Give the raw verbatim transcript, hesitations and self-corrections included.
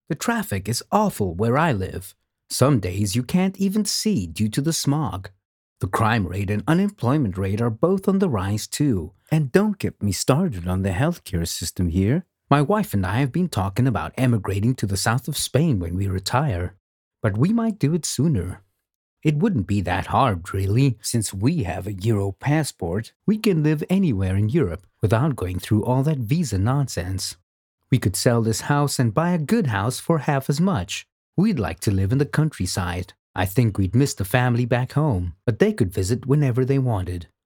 The traffic is awful where I live. Some days you can't even see due to the smog. The crime rate and unemployment rate are both on the rise too. And don't get me started on the healthcare system here. My wife and I have been talking about emigrating to the south of Spain when we retire. But we might do it sooner. It wouldn't be that hard, really, since we have a Euro passport. We can live anywhere in Europe without going through all that visa nonsense. We could sell this house and buy a good house for half as much. We'd like to live in the countryside. I think we'd miss the family back home, but they could visit whenever they wanted.